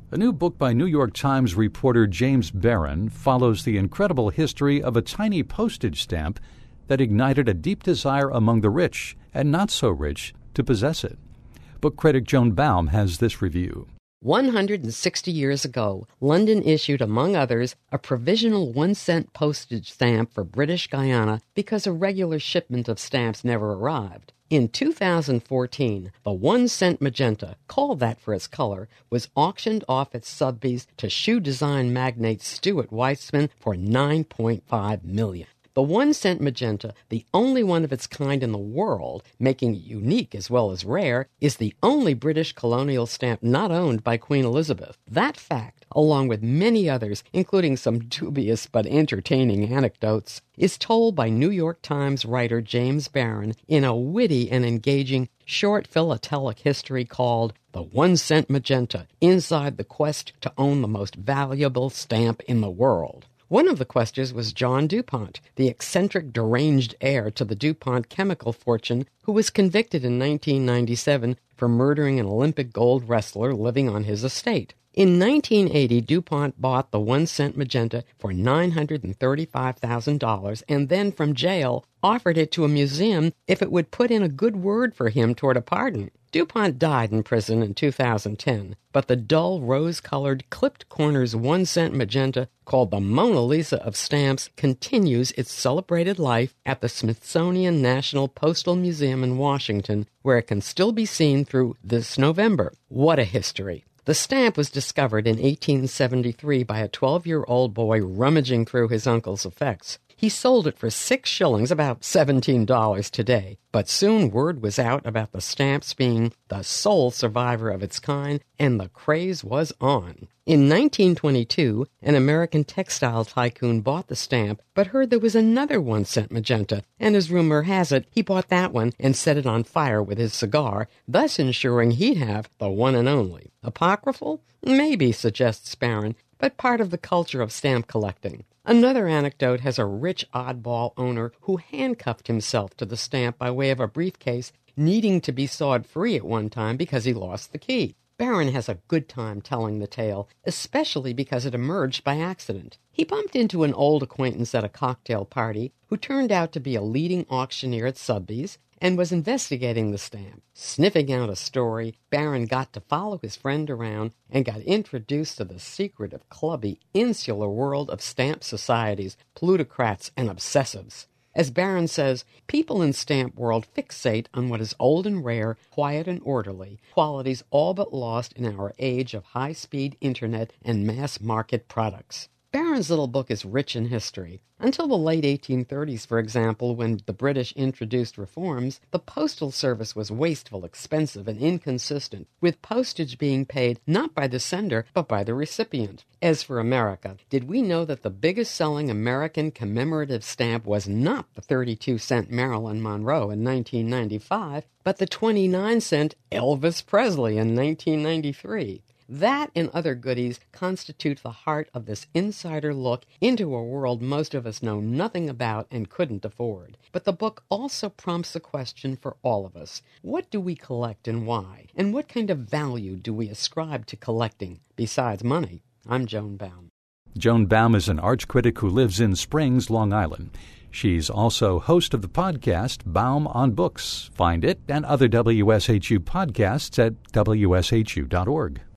A new book by New York Times reporter James Barron follows the incredible history of a tiny postage stamp that ignited a deep desire among the rich and not so rich to possess it. Book critic Joan Baum has this review. 160 years ago, London issued, among others, a provisional 1-cent postage stamp for British Guiana because a regular shipment of stamps never arrived. In 2014, the 1-cent magenta, called that for its color, was auctioned off at Sotheby's to shoe design magnate Stuart Weitzman for $9.5 million. The 1-cent magenta, the only one of its kind in the world, making it unique as well as rare, is the only British colonial stamp not owned by Queen Elizabeth. That fact, along with many others, including some dubious but entertaining anecdotes, is told by New York Times writer James Barron in a witty and engaging short philatelic history called The 1-Cent Magenta, Inside the Quest to Own the Most Valuable Stamp in the World. One of the questers was John DuPont, the eccentric, deranged heir to the DuPont chemical fortune, who was convicted in 1997 for murdering an Olympic gold wrestler living on his estate. In 1980, DuPont bought the 1-cent magenta for $935,000 and then, from jail, offered it to a museum if it would put in a good word for him toward a pardon. DuPont died in prison in 2010, but the dull rose-colored, clipped corners 1-cent magenta, called the Mona Lisa of stamps, continues its celebrated life at the Smithsonian National Postal Museum in Washington, where it can still be seen through this November. What a history! The stamp was discovered in 1873 by a 12-year-old boy rummaging through his uncle's effects. He sold it for 6 shillings, about $17 today, but soon word was out about the stamps being the sole survivor of its kind, and the craze was on. In 1922, an American textile tycoon bought the stamp, but heard there was another 1-cent magenta, and as rumor has it, he bought that one and set it on fire with his cigar, thus ensuring he'd have the one and only. Apocryphal? Maybe, suggests Barron, but part of the culture of stamp collecting. Another anecdote has a rich oddball owner who handcuffed himself to the stamp by way of a briefcase, needing to be sawed free at one time because he lost the key. Barron has a good time telling the tale, especially because it emerged by accident. He bumped into an old acquaintance at a cocktail party who turned out to be a leading auctioneer at Sotheby's and was investigating the stamp. Sniffing out a story, Barron got to follow his friend around and got introduced to the secretive, clubby, insular world of stamp societies, plutocrats, and obsessives. As Barron says, people in stamp world fixate on what is old and rare, quiet and orderly, qualities all but lost in our age of high-speed internet and mass-market products. Barron's little book is rich in history. Until the late 1830s, for example, when the British introduced reforms, the postal service was wasteful, expensive, and inconsistent, with postage being paid not by the sender, but by the recipient. As for America, did we know that the biggest-selling American commemorative stamp was not the 32-cent Marilyn Monroe in 1995, but the 29-cent Elvis Presley in 1993? That and other goodies constitute the heart of this insider look into a world most of us know nothing about and couldn't afford. But the book also prompts a question for all of us. What do we collect and why? And what kind of value do we ascribe to collecting, besides money? I'm Joan Baum. Joan Baum is an arts critic who lives in Springs, Long Island. She's also host of the podcast Baum on Books. Find it and other WSHU podcasts at wshu.org.